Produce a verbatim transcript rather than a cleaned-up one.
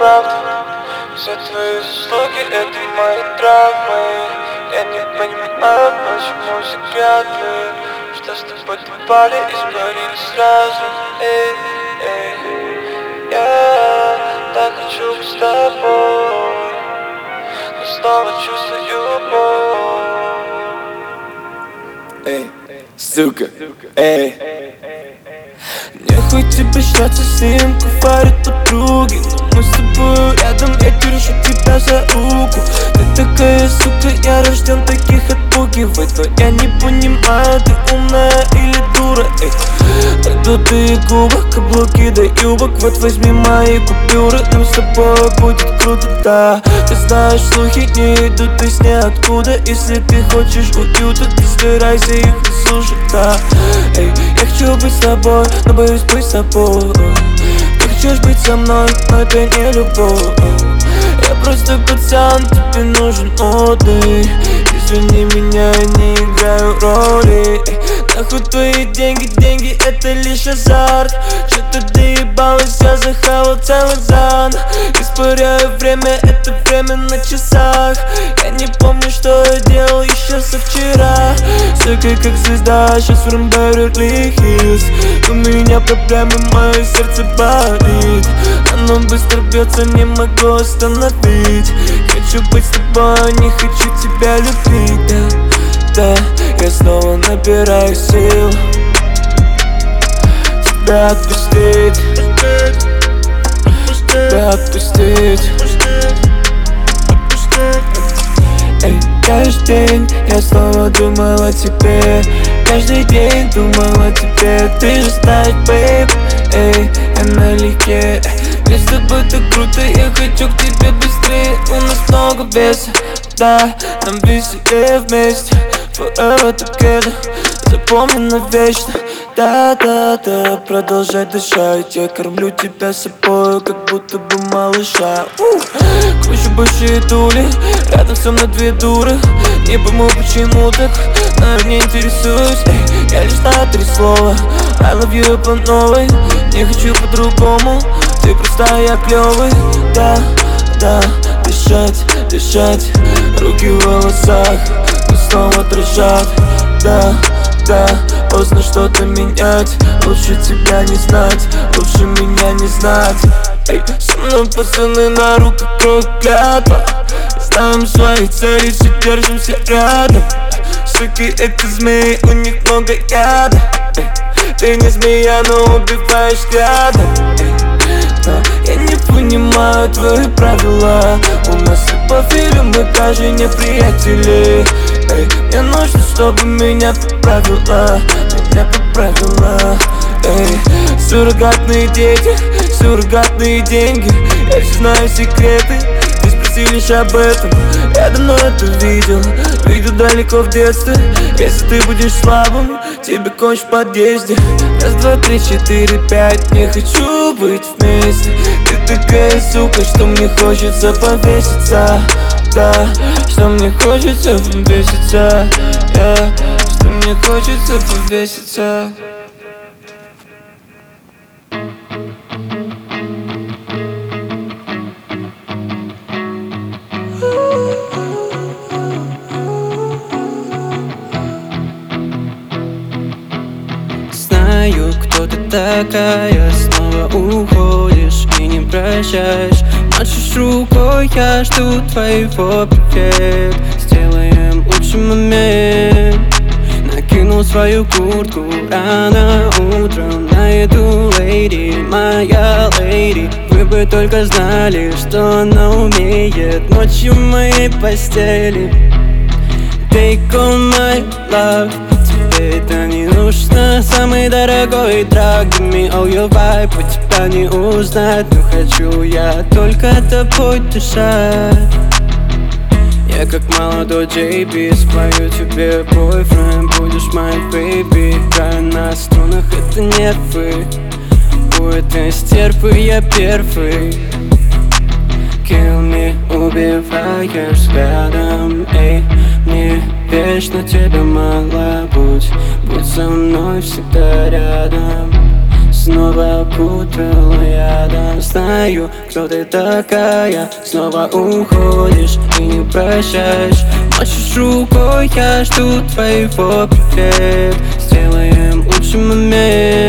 правда. Все твои заслуги — это мои травмы. Я не понимаю, почему секреты, что с тобой попали, испарились сразу. Эй, эй, я так хочу быть с тобой, но снова чувствую боль. Эй, сука, эй. Нехуй тебе считаться с ним, говорят подруги, но мы с тобой рядом, я держу тебя за руку. Ты такая сука, я рожден таких отпугивать, но я не понимаю, ты умная или дура, эй. Надутые губы, каблуки до юбок, вот возьми мои купюры, нам с тобой будет круто, да. Ты знаешь, слухи не идут из ниоткуда, если ты хочешь уюта, ты старайся их не слушать, да. Эй, я хочу быть с тобой, но боюсь быть с собой. Ты хочешь быть со мной, но это не любовь. Я просто пацан, тебе нужен отдых. Извини меня, я не играю роли. Нахуй твои деньги, деньги это лишь азарт. Чё ты доебалась, я захавал целый зан. Испаряю время, это время на часах. Я не помню, что я делал еще со вчера. Сука, как звезда, сейчас в Беверли Хиллз. У меня проблемы, мое сердце болит. Оно быстро бьется, не могу остановить. Хочу быть с тобой, не хочу тебя любить, да, да. Я снова набираю сил тебя отпустить, тебя отпустить. Эй, каждый день я снова думал о тебе. Каждый день думал о тебе. Ты же знаешь, бейб, эй, я налегке. Ведь с тобой так круто, я хочу к тебе быстрее. У нас много веса, да, нам веселее вместе. Forever together, запомни навечно. Да-да-да, продолжай дышать. Я кормлю тебя собой, как будто бы малыша. Кручу большие дули, рядом со мной две дуры. Не пойму почему так, но я не интересуюсь. Эй, я лишь знаю три слова I love you по новой. Не хочу по-другому, ты простая, клёвый. Да, да, дышать, дышать. Руки в волосах, но снова дрожат. Да, да, поздно что-то менять. Лучше тебя не знать, лучше меня не знать. Эй, со мной пацаны на руках кровь клятва. Ставим свои цели, все держимся рядом. Суки это змеи, у них много яда. Эй, ты не змея, но убиваешь взглядом. Эй, но я не понимаю твои правила. У нас любовь или мы даже не приятели. Эй, мне нужно, чтобы меня поправила, меня поправила. Эй, суррогатные дети, суррогатные деньги. Я все знаю секреты, ты спроси лишь об этом. Я давно это видел, видел далеко в детстве. Если ты будешь слабым, тебе конч в подъезде. Раз, два, три, четыре, пять, не хочу быть вместе. Ты такая сука, что мне хочется повеситься. Да, что мне хочется повеситься, yeah, что мне хочется повеситься. Знаю, кто ты такая, снова уходишь и не прощаешь. Машешь рукой, я жду твоего привет. Сделаем лучший момент. Накинул свою куртку рано утром на эту леди, моя леди. Вы бы только знали, что она умеет ночью в моей постели. Take all my love, тебе это не нужно. Самый дорогой трак, give me all your vibe. По тебя не узнать, но хочу я только тобой дышать. Я как молодой Джей Би, спою тебе, бойфренд, будешь моей бэйби. Играю на струнах, это нервы. У этой стервы я первый. Kill me, убиваешь взглядом, эй. Мне вечно тебя мало, будь, будь со мной всегда рядом. снова окутала ядом. Знаю, кто ты такая. Снова уходишь и не прощаешь. Машешь рукой, я жду твоего привет. Сделаем лучший момент.